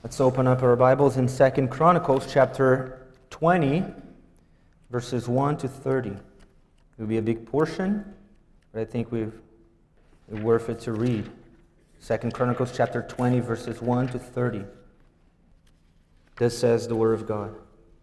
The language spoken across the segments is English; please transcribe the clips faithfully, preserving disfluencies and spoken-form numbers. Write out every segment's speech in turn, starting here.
Let's open up our Bibles in Second Chronicles chapter twenty, verses one to thirty. It will be a big portion, but I think we've, it's worth it to read. Second Chronicles chapter twenty, verses one to thirty. This says the Word of God.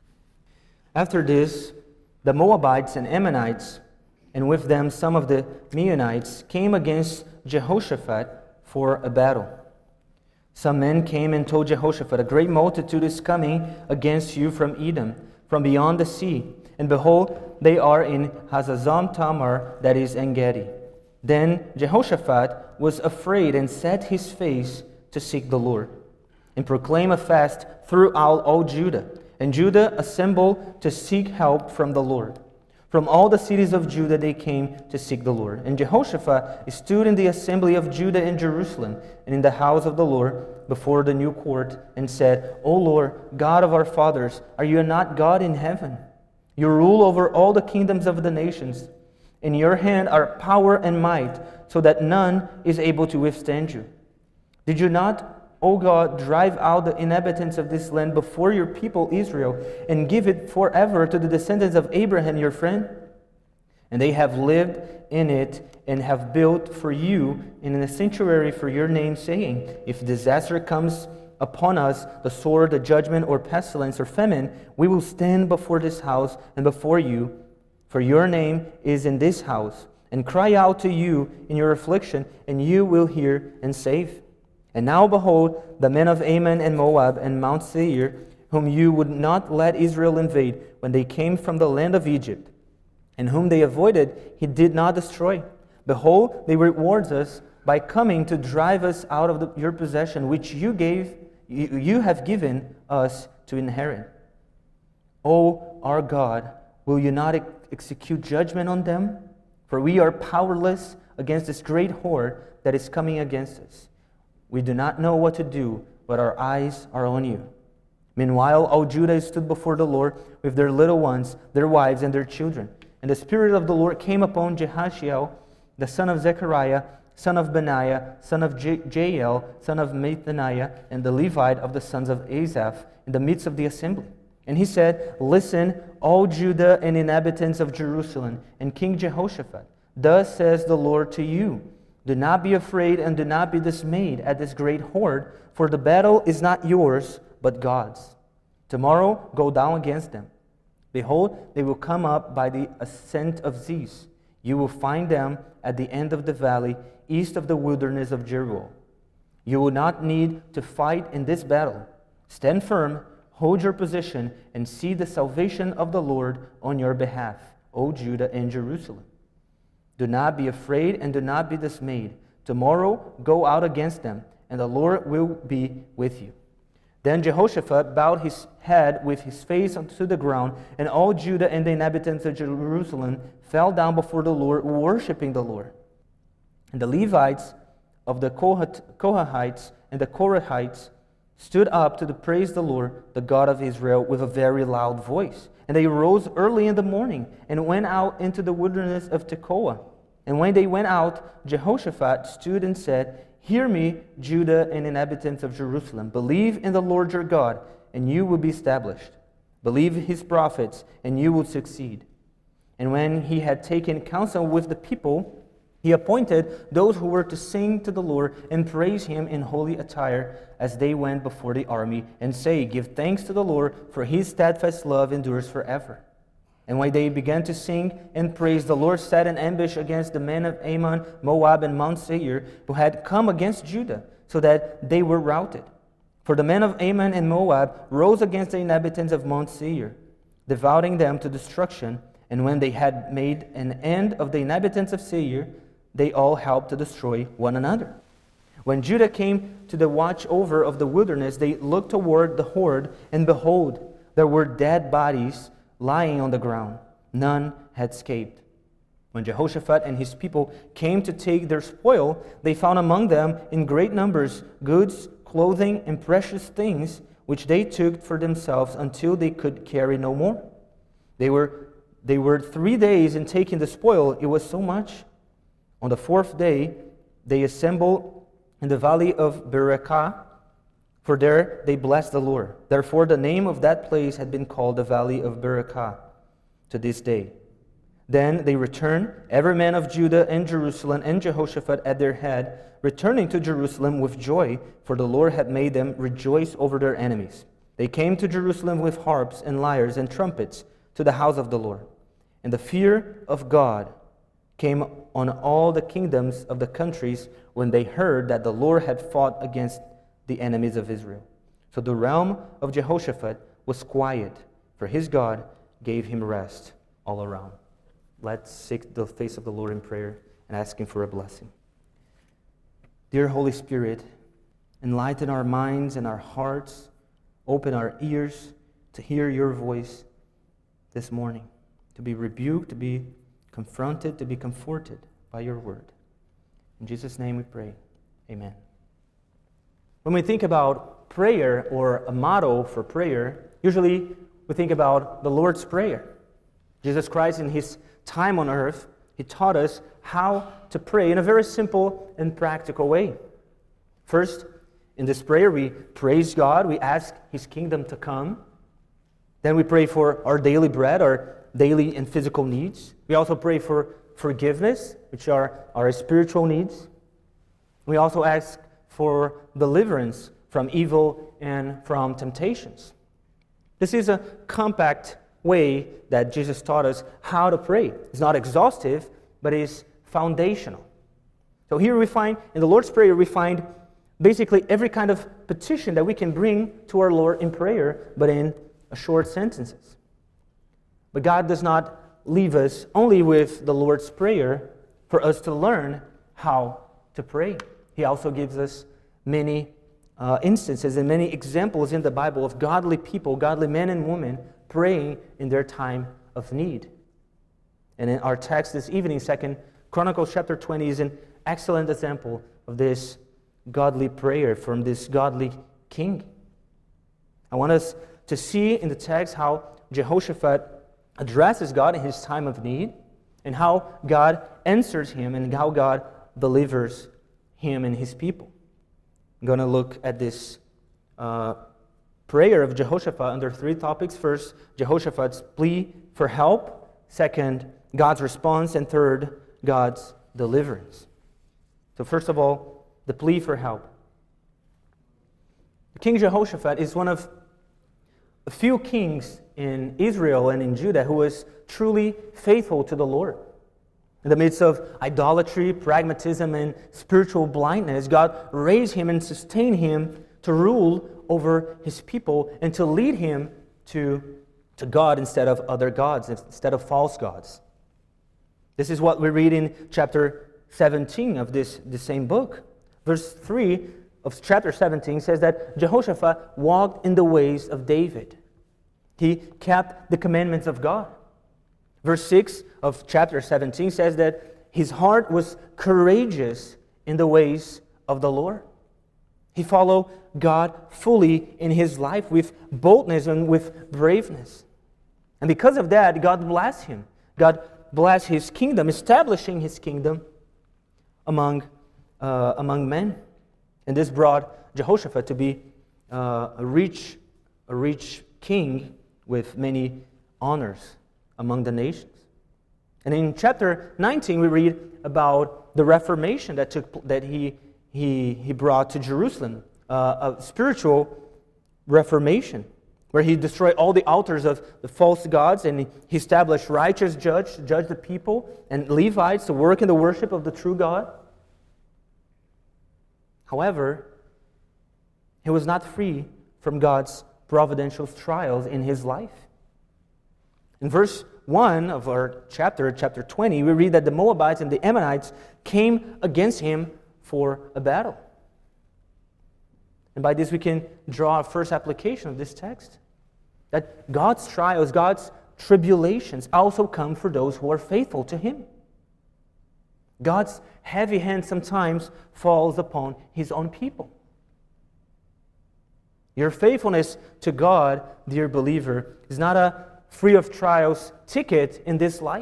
After this, the Moabites and Ammonites, and with them some of the Meunites, came against Jehoshaphat for a battle. Some men came and told Jehoshaphat, "A great multitude is coming against you from Edom, from beyond the sea. And behold, they are in Hazazon Tamar, that is En-gedi." Then Jehoshaphat was afraid and set his face to seek the Lord, and proclaim a fast throughout all Judah. And Judah assembled to seek help from the Lord. From all the cities of Judah they came to seek the Lord. And Jehoshaphat stood in the assembly of Judah in Jerusalem, and in the house of the Lord, before the new court, and said, "O Lord, God of our fathers, are you not God in heaven? You rule over all the kingdoms of the nations. In your hand are power and might, so that none is able to withstand you. Did you not, O God, drive out the inhabitants of this land before your people Israel, and give it forever to the descendants of Abraham your friend? And they have lived in it, and have built for you in a sanctuary for your name, saying, if disaster comes upon us, the sword, the judgment, or pestilence, or famine, we will stand before this house and before you, for your name is in this house, and cry out to you in your affliction, and you will hear and save. And now behold, the men of Ammon and Moab and Mount Seir, whom you would not let Israel invade when they came from the land of Egypt, and whom they avoided, he did not destroy. Behold, they reward us by coming to drive us out of the, your possession, which you gave, you, you have given us to inherit. O our God, will you not ex- execute judgment on them? For we are powerless against this great horde that is coming against us. We do not know what to do, but our eyes are on you." Meanwhile, all Judah stood before the Lord with their little ones, their wives, and their children. And the Spirit of the Lord came upon Jehashiel, the son of Zechariah, son of Benaiah, son of J- Jael, son of Mattaniah, and the Levite of the sons of Asaph, in the midst of the assembly. And he said, "Listen, all Judah and inhabitants of Jerusalem, and King Jehoshaphat, thus says the Lord to you, do not be afraid and do not be dismayed at this great horde, for the battle is not yours, but God's. Tomorrow go down against them. Behold, they will come up by the ascent of Ziz. You will find them at the end of the valley, east of the wilderness of Jeruel. You will not need to fight in this battle. Stand firm, hold your position, and see the salvation of the Lord on your behalf, O Judah and Jerusalem. Do not be afraid and do not be dismayed. Tomorrow go out against them, and the Lord will be with you." Then Jehoshaphat bowed his head with his face to the ground, and all Judah and the inhabitants of Jerusalem fell down before the Lord, worshiping the Lord. And the Levites of the Kohathites and the Korahites stood up to praise the Lord, the God of Israel, with a very loud voice. And they rose early in the morning and went out into the wilderness of Tekoa. And when they went out, Jehoshaphat stood and said, "Hear me, Judah and inhabitants of Jerusalem. Believe in the Lord your God, and you will be established. Believe his prophets, and you will succeed." And when he had taken counsel with the people, he appointed those who were to sing to the Lord and praise him in holy attire as they went before the army, and say, "Give thanks to the Lord, for his steadfast love endures forever." And when they began to sing and praise, the Lord set an ambush against the men of Ammon, Moab, and Mount Seir, who had come against Judah, so that they were routed. For the men of Ammon and Moab rose against the inhabitants of Mount Seir, devoting them to destruction. And when they had made an end of the inhabitants of Seir, they all helped to destroy one another. When Judah came to the watch over of the wilderness, they looked toward the horde, and behold, there were dead bodies lying on the ground. None had escaped. When Jehoshaphat and his people came to take their spoil, they found among them in great numbers goods, clothing, and precious things, which they took for themselves until they could carry no more. They were, they were three days in taking the spoil. It was so much. On the fourth day, they assembled in the valley of Berakah, for there they blessed the Lord. Therefore the name of that place had been called the Valley of Berakah to this day. Then they returned, every man of Judah and Jerusalem, and Jehoshaphat at their head, returning to Jerusalem with joy, for the Lord had made them rejoice over their enemies. They came to Jerusalem with harps and lyres and trumpets to the house of the Lord. And the fear of God came on all the kingdoms of the countries when they heard that the Lord had fought against the enemies of Israel. So the realm of Jehoshaphat was quiet, for his God gave him rest all around. Let's seek the face of the Lord in prayer and ask Him for a blessing. Dear Holy Spirit, enlighten our minds and our hearts, open our ears to hear Your voice this morning, to be rebuked, to be confronted, to be comforted by Your word. In Jesus' name we pray. Amen. When we think about prayer or a motto for prayer, usually we think about the Lord's Prayer. Jesus Christ, in His time on earth, He taught us how to pray in a very simple and practical way. First, in this prayer, we praise God, we ask His kingdom to come. Then we pray for our daily bread, our daily and physical needs. We also pray for forgiveness, which are our spiritual needs. We also ask for deliverance from evil and from temptations. This is a compact way that Jesus taught us how to pray. It's not exhaustive, but it's foundational. So here we find, in the Lord's Prayer, we find basically every kind of petition that we can bring to our Lord in prayer, but in short sentences. But God does not leave us only with the Lord's Prayer for us to learn how to pray. He also gives us many uh, instances and many examples in the Bible of godly people, godly men and women, praying in their time of need. And in our text this evening, Second Chronicles chapter twenty is an excellent example of this godly prayer from this godly king. I want us to see in the text how Jehoshaphat addresses God in his time of need, and how God answers him, and how God delivers him and his people. I'm going to look at this uh, prayer of Jehoshaphat under three topics. First, Jehoshaphat's plea for help. Second, God's response. And third, God's deliverance. So first of all, the plea for help. King Jehoshaphat is one of a few kings in Israel and in Judah who was truly faithful to the Lord. In the midst of idolatry, pragmatism, and spiritual blindness, God raised him and sustained him to rule over his people and to lead him to, to God instead of other gods, instead of false gods. This is what we read in chapter seventeen of this, this same book. Verse three of chapter seventeen says that Jehoshaphat walked in the ways of David. He kept the commandments of God. Verse six of chapter seventeen says that his heart was courageous in the ways of the Lord. He followed God fully in his life with boldness and with braveness. And because of that, God blessed him. God blessed his kingdom, establishing his kingdom among, uh, among men. And this brought Jehoshaphat to be uh, a rich, a rich king with many honors among the nations. And in chapter nineteen, we read about the Reformation that took that he he he brought to Jerusalem, uh, a spiritual reformation, where he destroyed all the altars of the false gods, and he established righteous judge to judge the people, and Levites to work in the worship of the true God. However, he was not free from God's providential trials in his life. In verse one of our chapter, chapter twenty, we read that the Moabites and the Ammonites came against him for a battle. And by this we can draw a first application of this text, that God's trials, God's tribulations also come for those who are faithful to Him. God's heavy hand sometimes falls upon His own people. Your faithfulness to God, dear believer, is not a free of trials ticket in this life.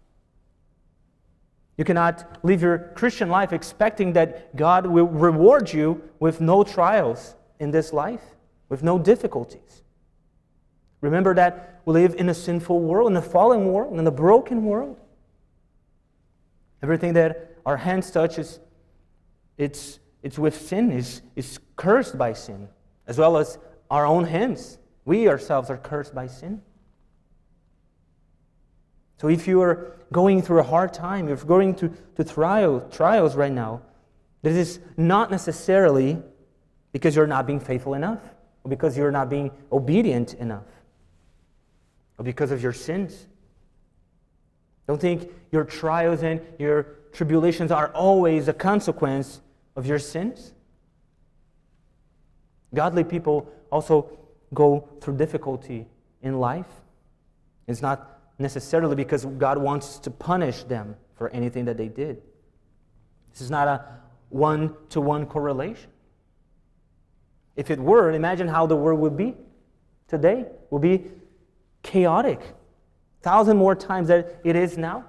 You cannot live your Christian life expecting that God will reward you with no trials in this life with no difficulties. Remember that we live in a sinful world, in a fallen world, in a broken world. Everything that our hands touch is it's, it's with sin, is, is cursed by sin, as well as our own hands. We ourselves are cursed by sin. So if you are going through a hard time, if you're going through to trial, trials right now, this is not necessarily because you're not being faithful enough, or because you're not being obedient enough, or because of your sins. Don't think your trials and your tribulations are always a consequence of your sins. Godly people also go through difficulty in life. It's not necessarily because God wants to punish them for anything that they did. This is not a one-to-one correlation. If it were, imagine how the world would be today. It would be chaotic, a thousand more times than it is now.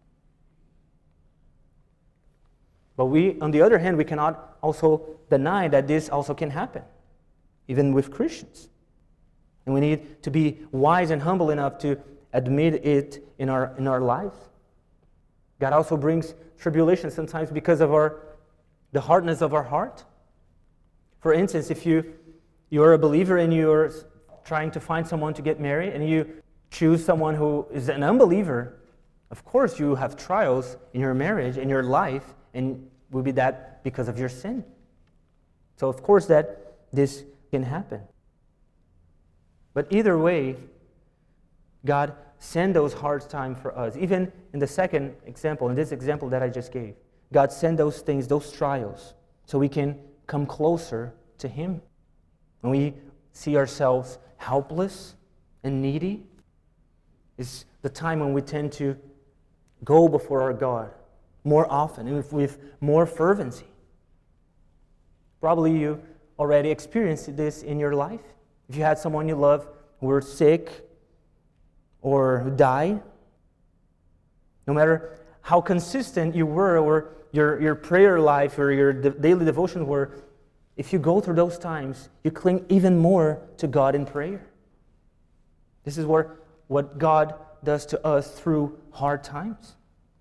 But we, on the other hand, we cannot also deny that this also can happen, even with Christians. And we need to be wise and humble enough to admit it in our in our lives. God also brings tribulation sometimes because of our the hardness of our heart. For instance, if you you're a believer and you're trying to find someone to get married and you choose someone who is an unbeliever, of course you have trials in your marriage, in your life, and will be that because of your sin. So of course that this can happen. But either way, God sent those hard times for us. Even in the second example, in this example that I just gave, God sent those things, those trials, so we can come closer to Him. When we see ourselves helpless and needy, is the time when we tend to go before our God more often and with, with more fervency. Probably you already experienced this in your life. If you had someone you love who were sick or who died, no matter how consistent you were or your, your prayer life or your de- daily devotions were, if you go through those times, you cling even more to God in prayer. This is where, what God does to us through hard times.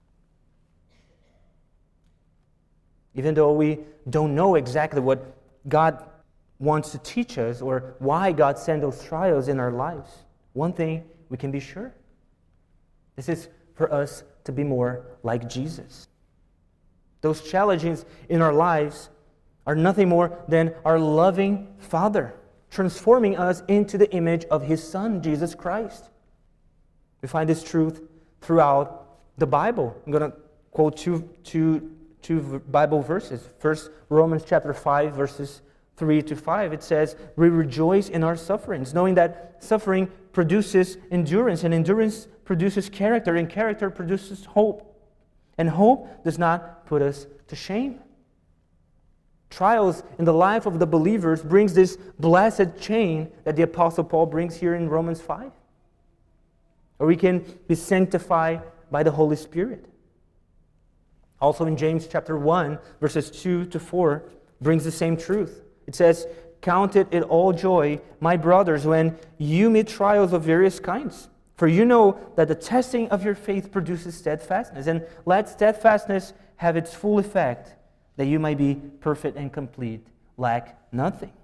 Even though we don't know exactly what God wants to teach us or why God sent those trials in our lives, one thing we can be sure. This is for us to be more like Jesus. Those challenges in our lives are nothing more than our loving Father transforming us into the image of His Son, Jesus Christ. We find this truth throughout the Bible. I'm going to quote two, two, two Bible verses. First, Romans chapter five, verses three to five. It says, "We rejoice in our sufferings, knowing that suffering produces endurance, and endurance produces character, and character produces hope. And hope does not put us to shame." Trials in the life of the believers brings this blessed chain that the Apostle Paul brings here in Romans five. Or we can be sanctified by the Holy Spirit. Also in James chapter one, verses two to four, brings the same truth. It says, "Count it all joy, my brothers, when you meet trials of various kinds. For you know that the testing of your faith produces steadfastness. And let steadfastness have its full effect, that you might be perfect and complete, lack nothing."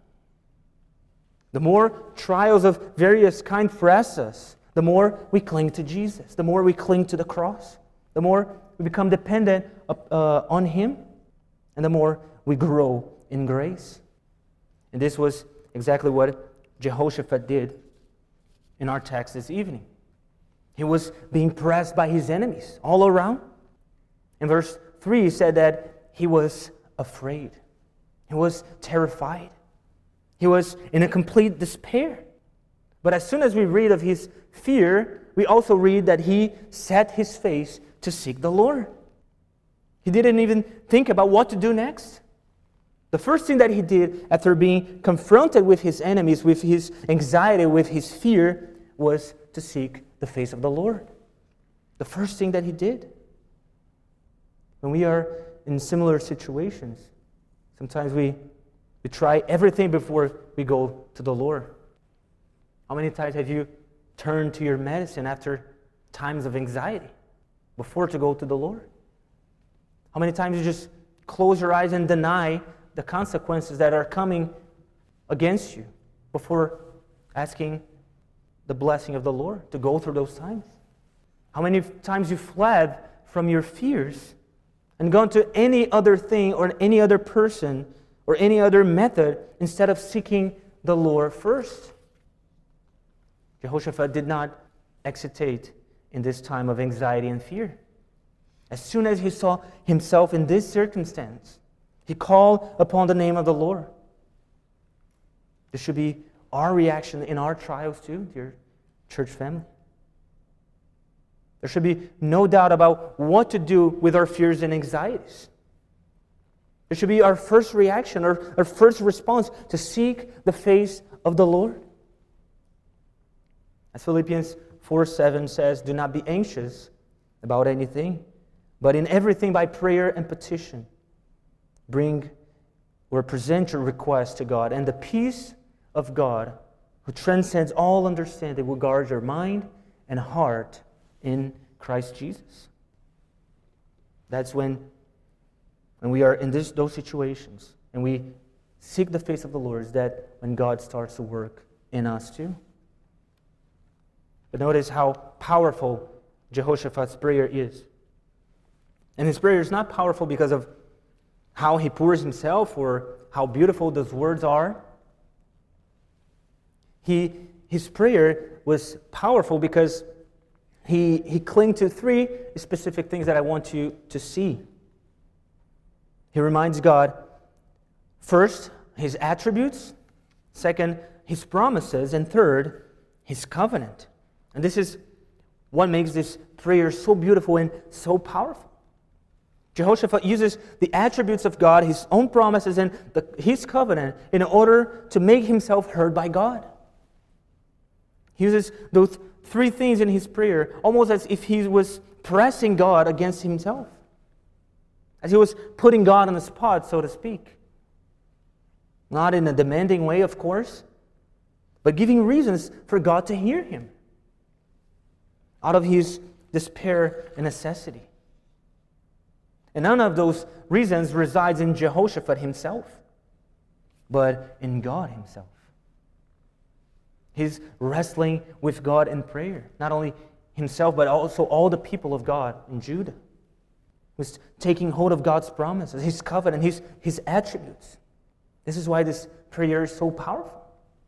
The more trials of various kinds press us, the more we cling to Jesus, the more we cling to the cross, the more we become dependent uh, on Him, and the more we grow in grace. And this was exactly what Jehoshaphat did in our text this evening. He was being pressed by his enemies all around. In verse three, he said that he was afraid. He was terrified. He was in a complete despair. But as soon as we read of his fear, we also read that he set his face to seek the Lord. He didn't even think about what to do next. The first thing that he did after being confronted with his enemies, with his anxiety, with his fear, was to seek the face of the Lord. The first thing that he did. When we are in similar situations, sometimes we We try everything before we go to the Lord. How many times have you turned to your medicine after times of anxiety before to go to the Lord? How many times you just close your eyes and deny the consequences that are coming against you before asking the blessing of the Lord to go through those times? How many times you fled from your fears and gone to any other thing or any other person or any other method instead of seeking the Lord first? Jehoshaphat did not hesitate in this time of anxiety and fear. As soon as he saw himself in this circumstance, he called upon the name of the Lord. This should be our reaction in our trials too, dear church family. There should be no doubt about what to do with our fears and anxieties. It should be our first reaction, our, our first response to seek the face of the Lord. As Philippians four seven says, do not be anxious about anything, but in everything by prayer and petition, bring or present your request to God, and the peace of God, who transcends all understanding, will guard your mind and heart in Christ Jesus. That's when, when we are in this, those situations and we seek the face of the Lord, is that when God starts to work in us too. But notice how powerful Jehoshaphat's prayer is. And his prayer is not powerful because of how he pours himself or how beautiful those words are. He, his prayer was powerful because he, he clung to three specific things that I want you to see. He reminds God, first, his attributes. Second, his promises. And third, his covenant. And this is what makes this prayer so beautiful and so powerful. Jehoshaphat uses the attributes of God, his own promises, and the, his covenant in order to make himself heard by God. He uses those three things in his prayer almost as if he was pressing God against himself, as he was putting God on the spot, so to speak. Not in a demanding way, of course, but giving reasons for God to hear him out of his despair and necessity. And none of those reasons resides in Jehoshaphat himself, but in God himself. He's wrestling with God in prayer. Not only himself, but also all the people of God in Judah. He's taking hold of God's promises, his covenant, his, his attributes. This is why this prayer is so powerful.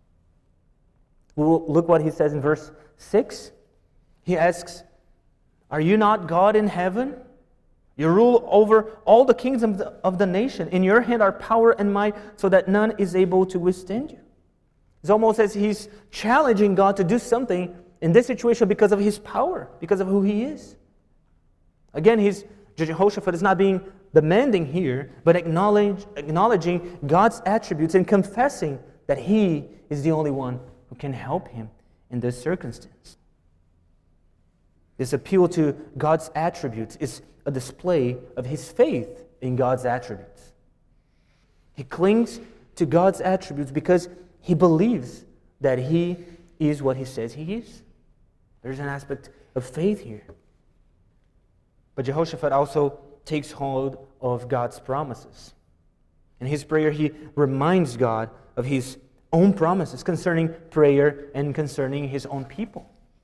We'll look what he says in verse six. He asks, are you not God in heaven? You rule over all the kingdoms of the, of the nation. In your hand are power and might, so that none is able to withstand you. It's almost as he's challenging God to do something in this situation because of his power, because of who he is. Again, he's, Jehoshaphat is not being demanding here, but acknowledge, acknowledging God's attributes and confessing that he is the only one who can help him in this circumstance. This appeal to God's attributes is a display of his faith in God's attributes. He clings to God's attributes because he believes that he is what he says he is. There's an aspect of faith here. But Jehoshaphat also takes hold of God's promises. In his prayer, he reminds God of his own promises concerning prayer and concerning his own people.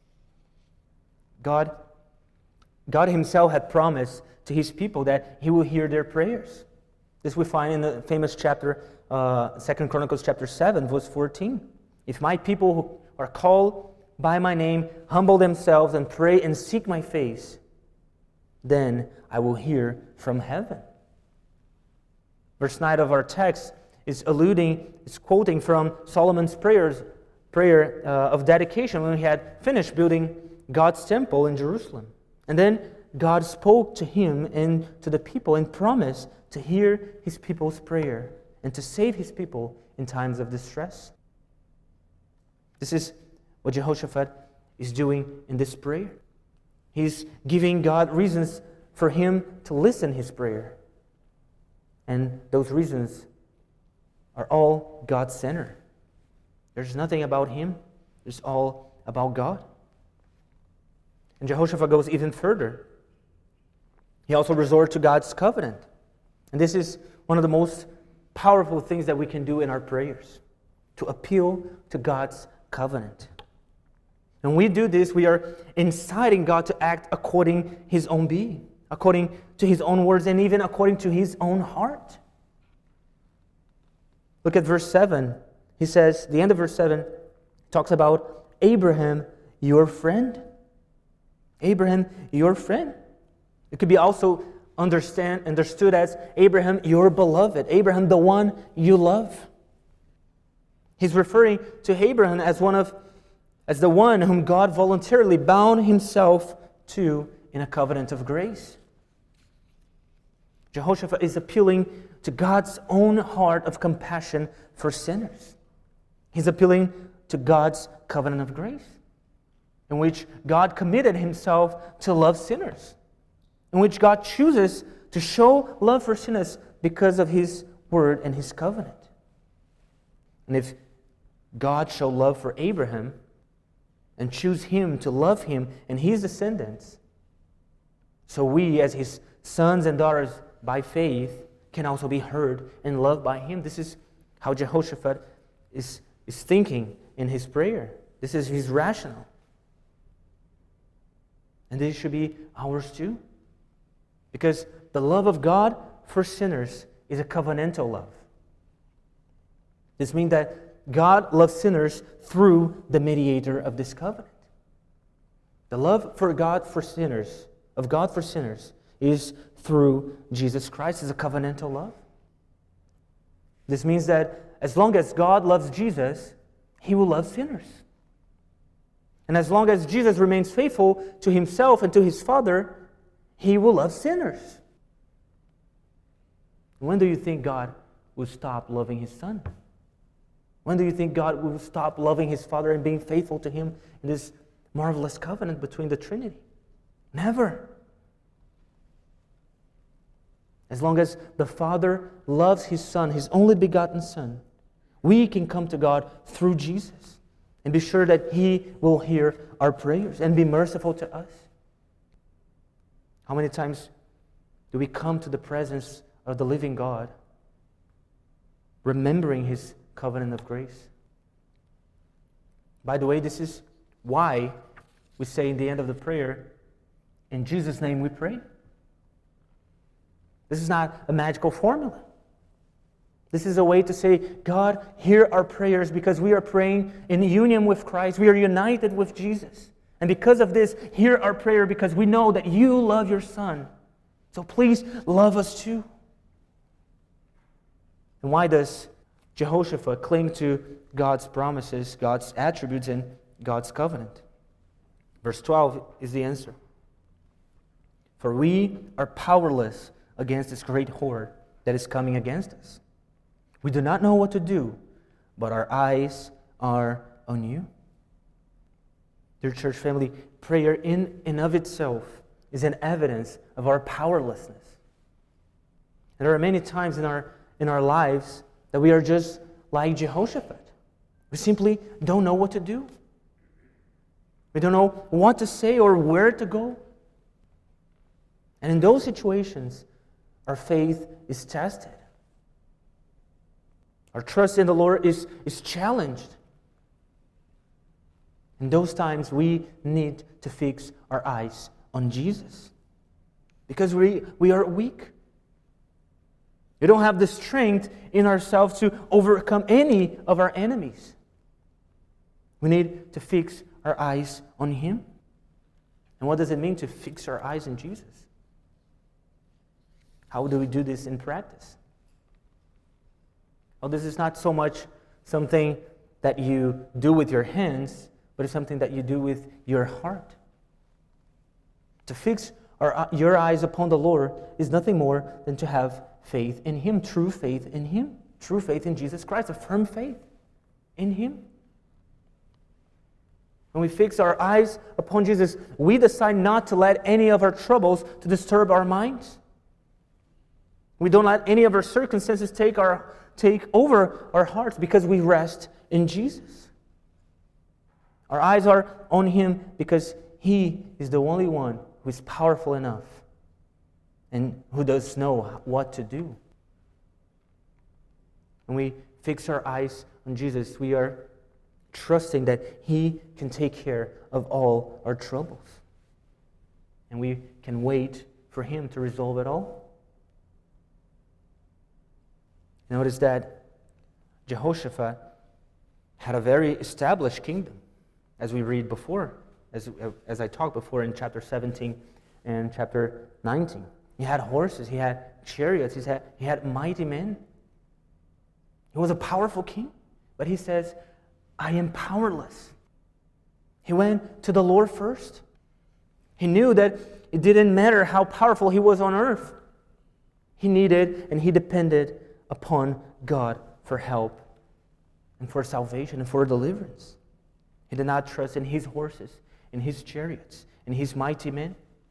God, God himself had promised to his people that he will hear their prayers. This we find in the famous chapter, uh, Second Chronicles chapter seven, verse fourteen. If my people who are called by my name humble themselves and pray and seek my face, then I will hear from heaven. Verse nine of our text is alluding, is quoting from Solomon's prayers, prayer uh, of dedication when he had finished building God's temple in Jerusalem. And then God spoke to him and to the people and promised to hear his people's prayer and to save his people in times of distress. This is what Jehoshaphat is doing in this prayer. He's giving God reasons for him to listen his prayer. And those reasons are all God-centered. There's nothing about him. It's all about God. And Jehoshaphat goes even further. He also resorts to God's covenant. And this is one of the most powerful things that we can do in our prayers, to appeal to God's covenant. And when we do this, we are inciting God to act according to his own being, according to his own words, and even according to his own heart. Look at verse seven. He says, the end of verse seven talks about Abraham, your friend. Abraham, your friend. It could be also understand understood as Abraham, your beloved. Abraham, the one you love. He's referring to Abraham as one of as the one whom God voluntarily bound himself to in a covenant of grace. Jehoshaphat is appealing to God's own heart of compassion for sinners. He's appealing to God's covenant of grace, in which God committed himself to love sinners, in which God chooses to show love for sinners because of his word and his covenant. And if God showed love for Abraham and choose him to love him and his descendants, so we as his sons and daughters by faith can also be heard and loved by him. This is how Jehoshaphat is, is thinking in his prayer. This is his rationale. And this should be ours too. Because the love of God for sinners is a covenantal love. This means that God loves sinners through the mediator of this covenant. The love for God for sinners, of God for sinners, is through Jesus Christ. It's a covenantal love. This means that as long as God loves Jesus, he will love sinners. And as long as Jesus remains faithful to himself and to his Father, he will love sinners. When do you think God will stop loving his Son? When do you think God will stop loving his Father and being faithful to him in this marvelous covenant between the Trinity? Never. As long as the Father loves his Son, his only begotten Son, we can come to God through Jesus and be sure that he will hear our prayers and be merciful to us. How many times do we come to the presence of the living God, remembering his covenant of grace? By the way, this is why we say in the end of the prayer, in Jesus' name we pray. This is not a magical formula. This is a way to say, God, hear our prayers because we are praying in union with Christ. We are united with Jesus. And because of this, hear our prayer because we know that you love your Son. So please love us too. And why does Jehoshaphat cling to God's promises, God's attributes, and God's covenant? Verse twelve is the answer. For we are powerless against this great horde that is coming against us. We do not know what to do, but our eyes are on you. Dear church family, prayer in and of itself is an evidence of our powerlessness. And there are many times in our in our lives that we are just like Jehoshaphat. We simply don't know what to do. We don't know what to say or where to go. And in those situations, our faith is tested. Our trust in the Lord is, is challenged. In those times, we need to fix our eyes on Jesus. Because we, we are weak. We don't have the strength in ourselves to overcome any of our enemies. We need to fix our eyes on Him. And what does it mean to fix our eyes on Jesus? How do we do this in practice? Well, this is not so much something that you do with your hands, but it's something that you do with your heart. To fix our, your eyes upon the Lord is nothing more than to have faith in Him, true faith in Him, true faith in Jesus Christ, a firm faith in Him. When we fix our eyes upon Jesus, we decide not to let any of our troubles to disturb our minds. We don't let any of our circumstances take our take over our hearts because we rest in Jesus. Our eyes are on Him because He is the only one who is powerful enough and who does know what to do. When we fix our eyes on Jesus, we are trusting that He can take care of all our troubles. And we can wait for Him to resolve it all. Notice that Jehoshaphat had a very established kingdom, as we read before, as, as I talked before in chapter seventeen and chapter nineteen. He had horses, he had chariots, he had, he had mighty men. He was a powerful king, but he says, I am powerless. He went to the Lord first. He knew that it didn't matter how powerful he was on earth. He needed and he depended upon God for help and for salvation and for deliverance. He did not trust in his horses, in his chariots, in his mighty men.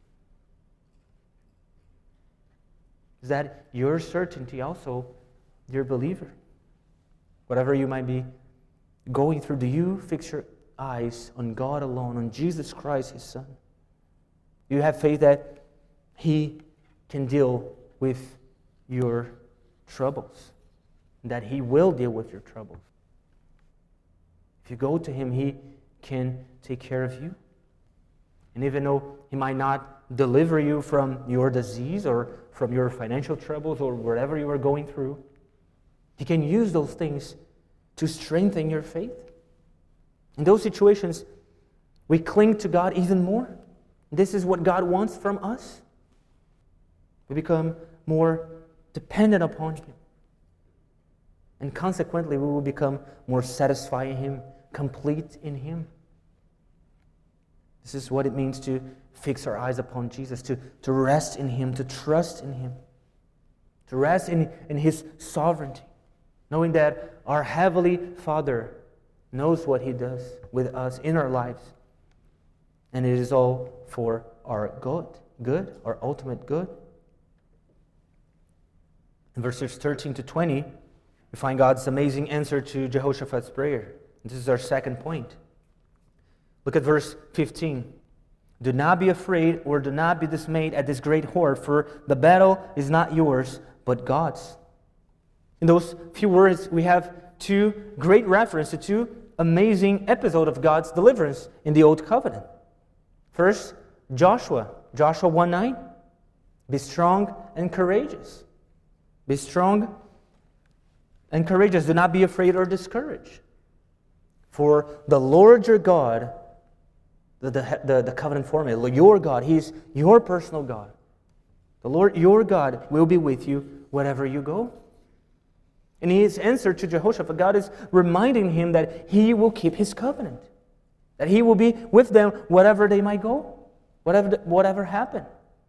Is that your certainty also, dear believer? Whatever you might be going through, do you fix your eyes on God alone, on Jesus Christ, His Son? Do you have faith that He can deal with your troubles, that He will deal with your troubles? If you go to Him, He can take care of you. And even though He might not deliver you from your disease or from your financial troubles or whatever you are going through, He can use those things to strengthen your faith. In those situations, we cling to God even more. This is what God wants from us. We become more dependent upon Him. And consequently, we will become more satisfied in Him, complete in Him. This is what it means to fix our eyes upon Jesus, to, to rest in Him, to trust in Him, to rest in, in His sovereignty, knowing that our Heavenly Father knows what He does with us in our lives, and it is all for our good, good, our ultimate good. In verses thirteen to twenty, we find God's amazing answer to Jehoshaphat's prayer. This is our second point. Look at verse fifteen. Do not be afraid or do not be dismayed at this great horde, for the battle is not yours, but God's. In those few words, we have two great references to two amazing episodes of God's deliverance in the Old Covenant. First, Joshua, Joshua one nine. Be strong and courageous. Be strong and courageous. Do not be afraid or discouraged. For the Lord your God, the, the, the, the covenant formula, your God, He's your personal God. The Lord your God will be with you wherever you go. In His answer to Jehoshaphat, God is reminding him that He will keep His covenant. That He will be with them wherever they might go, whatever, whatever happened.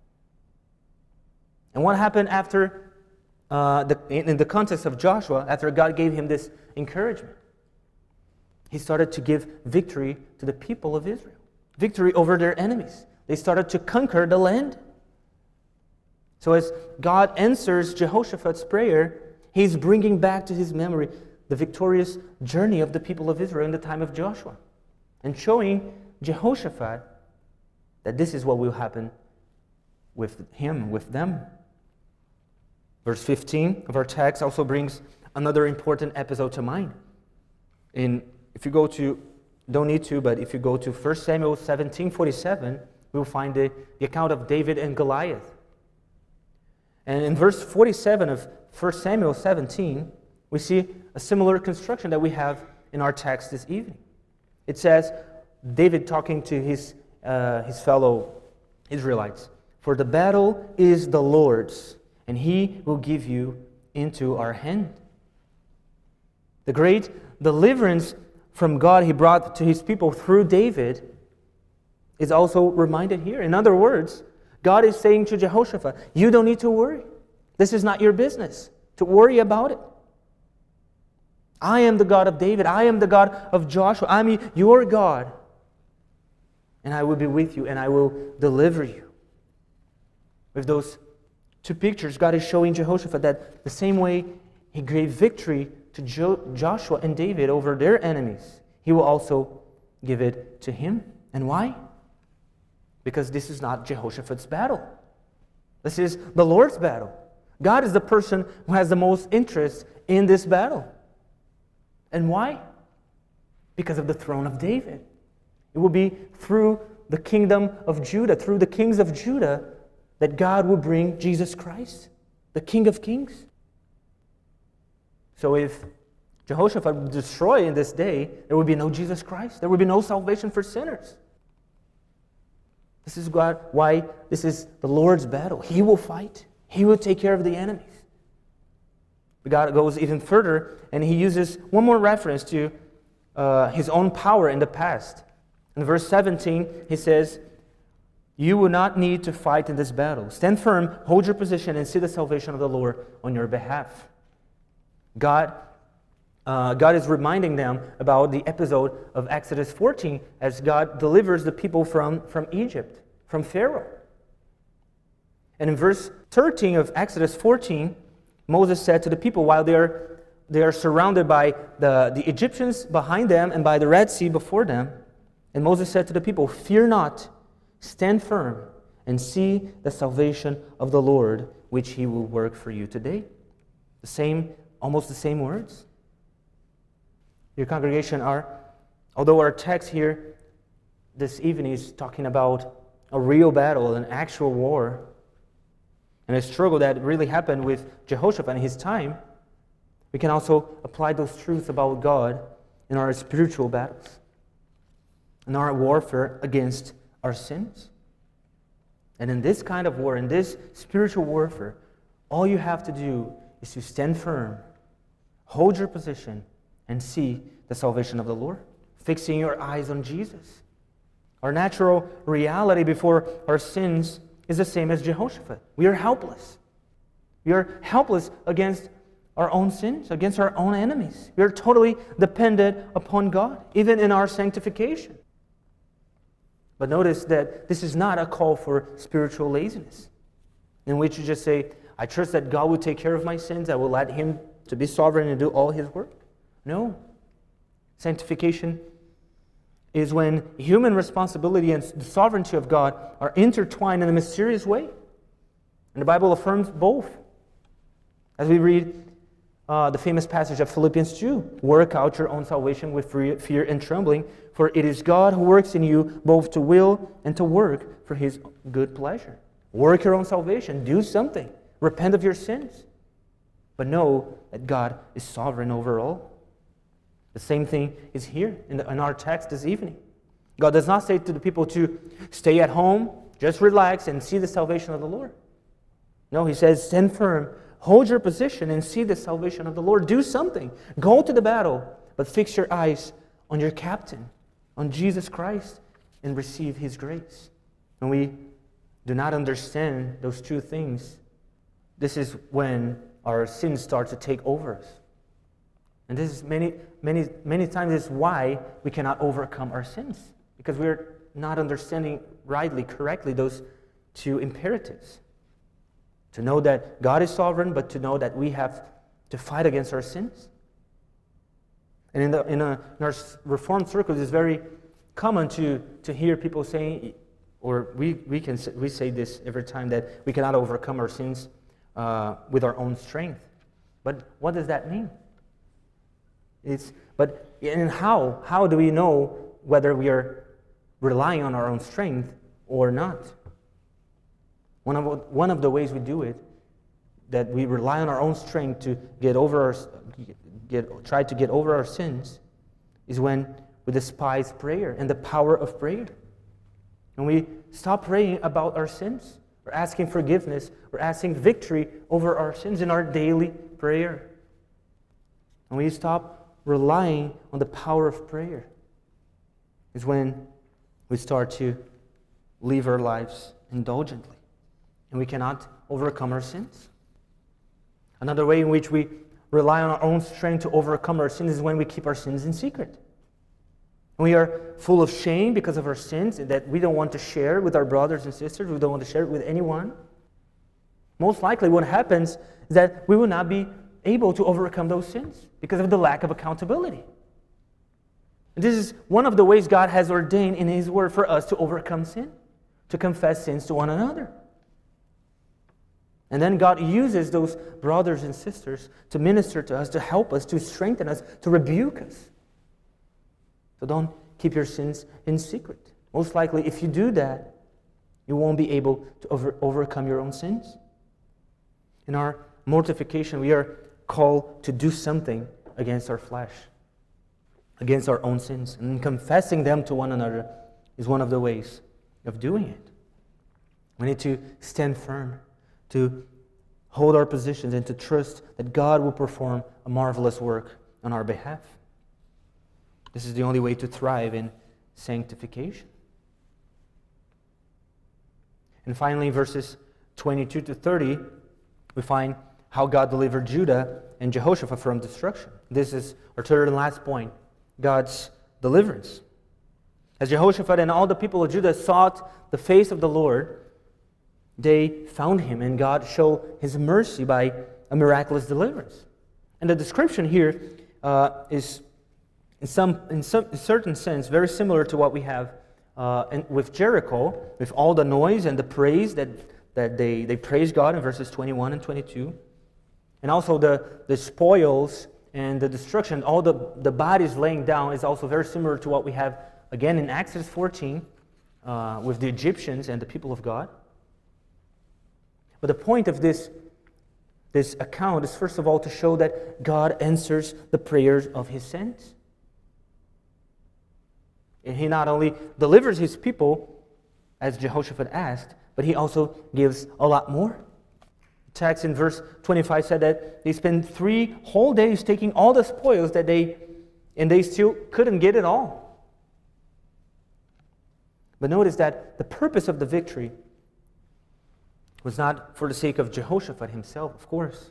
And what happened after, uh, the, in the context of Joshua, after God gave him this encouragement? He started to give victory to the people of Israel. Victory over their enemies. They started to conquer the land. So as God answers Jehoshaphat's prayer, He's bringing back to his memory the victorious journey of the people of Israel in the time of Joshua, and showing Jehoshaphat that this is what will happen with him, with them. Verse fifteen of our text also brings another important episode to mind. In, if you go to, don't need to, but if you go to First Samuel seventeen forty-seven, we'll find the, the account of David and Goliath. And in verse forty-seven of First Samuel seventeen, we see a similar construction that we have in our text this evening. It says, David talking to his, uh, his fellow Israelites, "For the battle is the Lord's, and He will give you into our hand." The great deliverance from God He brought to His people through David is also reminded here. In other words, God is saying to Jehoshaphat, you don't need to worry. This is not your business to worry about it. I am the God of David. I am the God of Joshua. I am your God. And I will be with you and I will deliver you. With those two pictures, God is showing Jehoshaphat that the same way he gave victory to jo- Joshua and David over their enemies, he will also give it to him. And why? Because this is not Jehoshaphat's battle. This is the Lord's battle. God is the person who has the most interest in this battle. And why? Because of the throne of David. It will be through the kingdom of Judah, through the kings of Judah, that God will bring Jesus Christ, the King of Kings. So if Jehoshaphat would destroy in this day, there would be no Jesus Christ. There would be no salvation for sinners. This is God, why this is the Lord's battle. He will fight. He will take care of the enemies. But God goes even further, and he uses one more reference to uh, his own power in the past. In verse seventeen, he says, "You will not need to fight in this battle. Stand firm, hold your position, and see the salvation of the Lord on your behalf." God, uh, God is reminding them about the episode of Exodus fourteen as God delivers the people from, from Egypt, from Pharaoh. And in verse thirteen of Exodus fourteen, Moses said to the people while they are, they are surrounded by the, the Egyptians behind them and by the Red Sea before them, and Moses said to the people, "Fear not, stand firm, and see the salvation of the Lord, which he will work for you today." The same, almost the same words. Your congregation, are, although our text here this evening is talking about a real battle, an actual war, and a struggle that really happened with Jehoshaphat in his time, we can also apply those truths about God in our spiritual battles, in our warfare against our sins. And in this kind of war, in this spiritual warfare, all you have to do is to stand firm, hold your position, and see the salvation of the Lord, fixing your eyes on Jesus. Our natural reality before our sins is the same as Jehoshaphat. We are helpless. We are helpless against our own sins, against our own enemies. We are totally dependent upon God, even in our sanctification. But notice that this is not a call for spiritual laziness, in which you just say, "I trust that God will take care of my sins. I will let Him to be sovereign and do all His work." No. Sanctification is when human responsibility and the sovereignty of God are intertwined in a mysterious way. And the Bible affirms both. As we read uh, the famous passage of Philippians two, "Work out your own salvation with fear and trembling, for it is God who works in you both to will and to work for His good pleasure." Work your own salvation. Do something. Repent of your sins. But know that God is sovereign over all. The same thing is here in, the, in our text this evening. God does not say to the people to stay at home, just relax and see the salvation of the Lord. No, He says, stand firm, hold your position and see the salvation of the Lord. Do something. Go to the battle, but fix your eyes on your captain, on Jesus Christ, and receive His grace. When we do not understand those two things, this is when our sins start to take over us. And this is many, many, many times is why we cannot overcome our sins, because we're not understanding rightly, correctly those two imperatives. To know that God is sovereign, but to know that we have to fight against our sins. And in, the, in, a, in our Reformed circles, it's very common to, to hear people saying, or we, we can we say this every time, that we cannot overcome our sins uh, with our own strength. But what does that mean? It's, but and how? How do we know whether we are relying on our own strength or not? One of, one of the ways we do it, that we rely on our own strength to get over our, get, try to get over our sins, is when we despise prayer and the power of prayer. And we stop praying about our sins, or asking forgiveness, or asking victory over our sins in our daily prayer. And we stop relying on the power of prayer, is when we start to live our lives indulgently. And we cannot overcome our sins. Another way in which we rely on our own strength to overcome our sins is when we keep our sins in secret. We are full of shame because of our sins that we don't want to share with our brothers and sisters. We don't want to share it with anyone. most likely what happens is that we will not be able to overcome those sins because of the lack of accountability. And this is one of the ways God has ordained in His Word for us to overcome sin, to confess sins to one another. And then God uses those brothers and sisters to minister to us, to help us, to strengthen us, to rebuke us. So don't keep your sins in secret. Most likely, if you do that, you won't be able to over, overcome your own sins. In our mortification, we are called to do something against our flesh, against our own sins. And confessing them to one another is one of the ways of doing it. We need to stand firm, to hold our positions, and to trust that God will perform a marvelous work on our behalf. This is the only way to thrive in sanctification. And finally, verses twenty-two to thirty, we find how God delivered Judah and Jehoshaphat from destruction. This is our third and last point, God's deliverance. As Jehoshaphat and all the people of Judah sought the face of the Lord, they found Him, and God showed His mercy by a miraculous deliverance. And the description here uh, is, in some, in some in certain sense, very similar to what we have uh, in, with Jericho, with all the noise and the praise that, that they, they praise God in verses twenty-one and twenty-two. And also the, the spoils and the destruction, all the, the bodies laying down is also very similar to what we have again in Exodus fourteen uh, with the Egyptians and the people of God. But the point of this, this account is first of all to show that God answers the prayers of His saints. And He not only delivers His people, as Jehoshaphat asked, but He also gives a lot more. The text in verse twenty-five said that they spent three whole days taking all the spoils that they, and they still couldn't get it all. But notice that the purpose of the victory was not for the sake of Jehoshaphat himself, of course,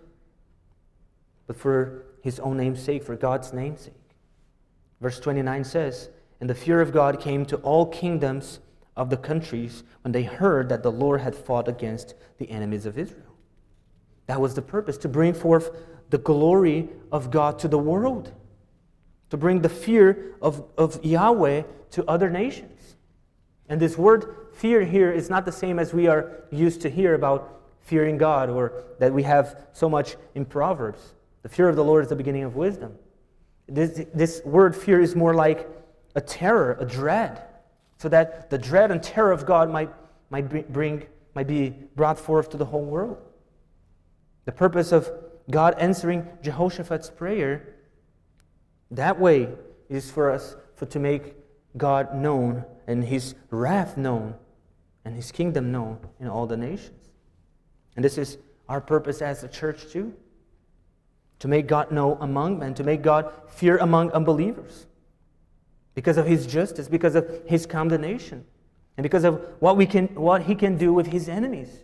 but for his own name's sake, for God's name's sake. Verse twenty-nine says, "And the fear of God came to all kingdoms of the countries when they heard that the Lord had fought against the enemies of Israel." That was the purpose, to bring forth the glory of God to the world, to bring the fear of, of Yahweh to other nations. And this word fear here is not the same as we are used to hear about fearing God, or that we have so much in Proverbs. The fear of the Lord is the beginning of wisdom. This, this word fear is more like a terror, a dread, so that the dread and terror of God might, might, bring, might be brought forth to the whole world. The purpose of God answering Jehoshaphat's prayer that way is for us for to make God known and His wrath known and His kingdom known in all the nations. And this is our purpose as a church too. To make God known among men, to make God fear among unbelievers. Because of His justice, because of His condemnation, and because of what we can, what He can do with His enemies.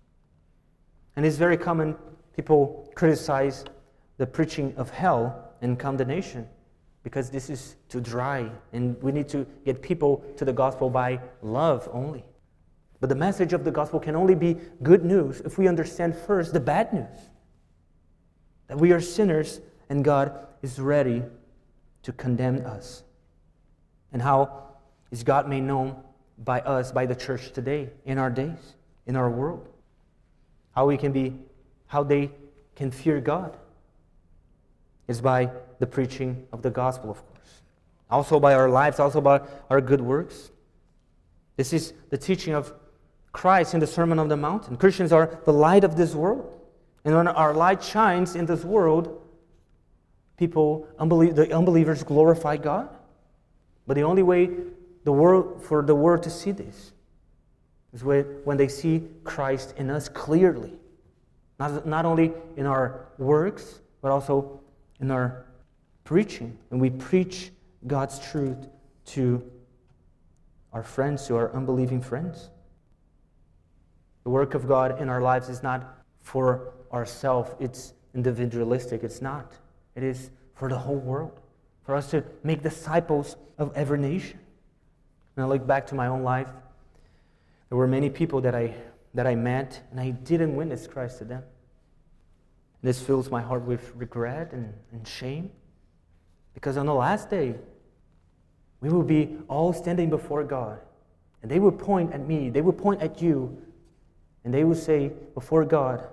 And it's very common, people criticize the preaching of hell and condemnation because this is too dry, and we need to get people to the gospel by love only. But the message of the gospel can only be good news if we understand first the bad news. That we are sinners and God is ready to condemn us. And how is God made known by us, by the church today, in our days, in our world? How we can be, how they can fear God is by the preaching of the gospel, of course. Also by our lives, also by our good works. This is the teaching of Christ in the Sermon on the Mount. Christians are the light of this world. And when our light shines in this world, people, unbelie- the unbelievers glorify God. But the only way the world for the world to see this is when they see Christ in us clearly. Not, not only in our works, but also in our preaching. And we preach God's truth to our friends, to our unbelieving friends. The work of God in our lives is not for ourselves. It's individualistic. It's not. It is for the whole world. For us to make disciples of every nation. When I look back to my own life, there were many people that I that I met, and I didn't witness Christ to them. This fills my heart with regret and, and shame, because on the last day, we will be all standing before God, and they will point at me, they will point at you, and they will say before God,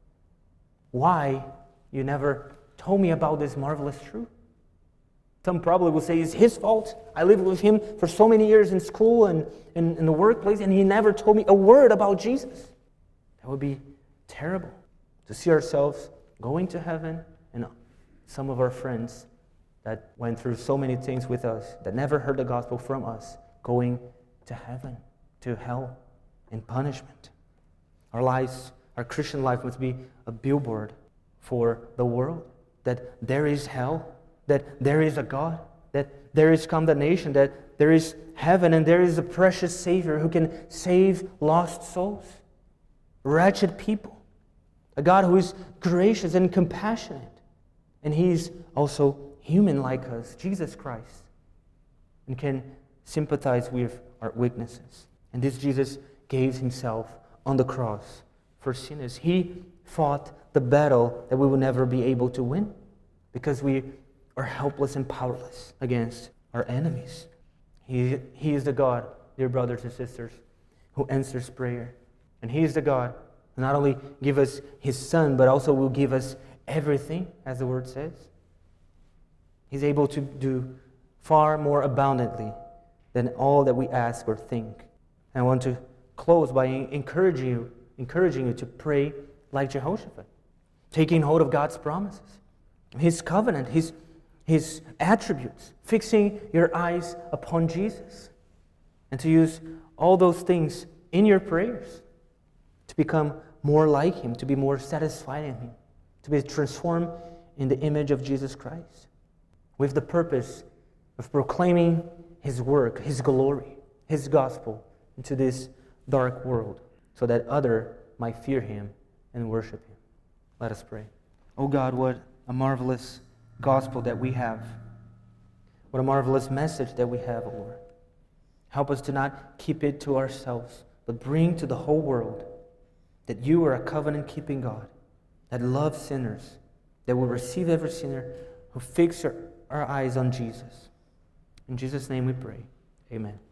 why you never told me about this marvelous truth? Some probably will say it's his fault. I lived with him for so many years in school and in, in the workplace, and he never told me a word about Jesus. That would be terrible to see ourselves going to heaven, and some of our friends that went through so many things with us, that never heard the gospel from us, going to heaven, to hell, in punishment. Our lives, our Christian life must be a billboard for the world, that there is hell, that there is a God, that there is condemnation, that there is heaven, and there is a precious Savior who can save lost souls, wretched people, a God who is gracious and compassionate, and He's also human like us, Jesus Christ, and can sympathize with our weaknesses. And this Jesus gave Himself on the cross for sinners. He fought the battle that we will never be able to win, because we are helpless and powerless against our enemies. He, he is the God, dear brothers and sisters, who answers prayer. And He is the God who not only give us His Son, but also will give us everything, as the Word says. He's able to do far more abundantly than all that we ask or think. And I want to close by encouraging you, encouraging you to pray like Jehoshaphat, taking hold of God's promises, His covenant, His His attributes, fixing your eyes upon Jesus, and to use all those things in your prayers to become more like Him, to be more satisfied in Him, to be transformed in the image of Jesus Christ, with the purpose of proclaiming His work, His glory, His gospel into this dark world, so that others might fear Him and worship Him. Let us pray. Oh God, what a marvelous gospel that we have. What a marvelous message that we have, O Lord. Help us to not keep it to ourselves, but bring to the whole world that You are a covenant-keeping God, that loves sinners, that will receive every sinner, who fix our, our eyes on Jesus. In Jesus' name we pray. Amen.